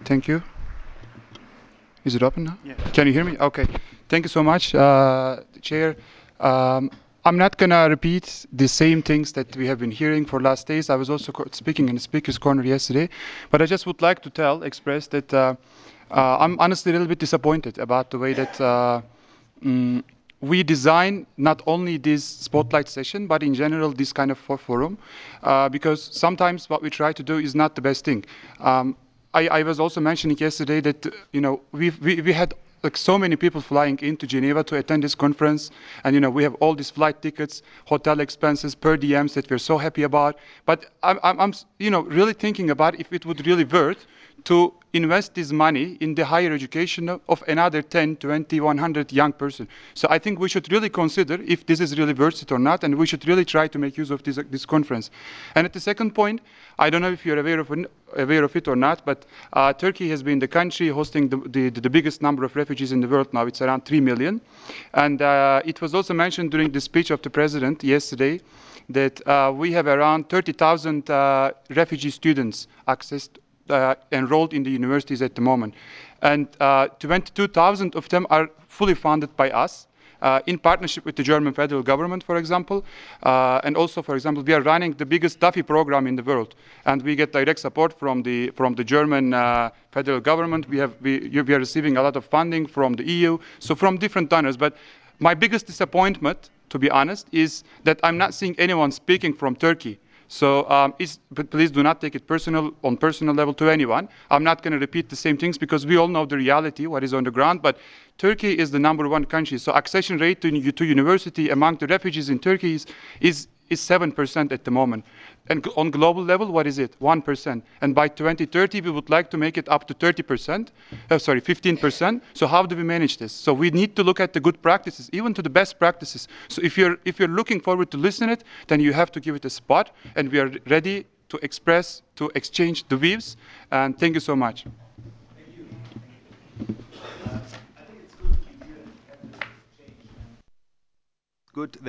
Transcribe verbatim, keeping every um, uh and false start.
Thank you. Is it open now? Yeah. Can you hear me? Okay. Thank you so much, uh, Chair. Um, I'm not going to repeat the same things that we have been hearing for last days. I was also speaking in the Speaker's Corner yesterday, but I just would like to tell, express that uh, uh, I'm honestly a little bit disappointed about the way that uh, mm, we design not only this spotlight session, but in general this kind of forum, uh, because sometimes what we try to do is not the best thing. Um, I, I was also mentioning yesterday that, you know, we've, we, we had like so many people flying into Geneva to attend this conference, and you know we have all these flight tickets, hotel expenses, per diems that we're so happy about. But I'm, I'm, I'm you know really thinking about if it would really worth to invest this money in the higher education of another ten, twenty, one hundred young person. So I think we should really consider if this is really worth it or not, and we should really try to make use of this, this conference. And at the second point, I don't know if you're aware of, aware of it or not, but uh, Turkey has been the country hosting the, the, the biggest number of refugees in the world now. It's around three million. And uh, it was also mentioned during the speech of the president yesterday that uh, we have around thirty thousand uh, refugee students accessed Uh, enrolled in the universities at the moment. And uh, twenty-two thousand of them are fully funded by us, uh, in partnership with the German federal government, for example. Uh, and also, for example, we are running the biggest Duffy program in the world. And we get direct support from the, from the German uh, federal government. We, have, we, we are receiving a lot of funding from the E U, so from different donors. But my biggest disappointment, to be honest, is that I'm not seeing anyone speaking from Turkey. So um, but please do not take it personal, on personal level to anyone. I'm not going to repeat the same things because we all know the reality, what is on the ground. But Turkey is the number one country. So accession rate to, to university among the refugees in Turkey is, is, is seven percent at the moment. And on global level, what is it? one percent. And by twenty thirty, we would like to make it up to thirty percent, uh, sorry, fifteen percent. So how do we manage this? So we need to look at the good practices, even to the best practices. So if you're, if you're looking forward to listen it, then you have to give it a spot. And we are ready to express, to exchange the views. And thank you so much. Good.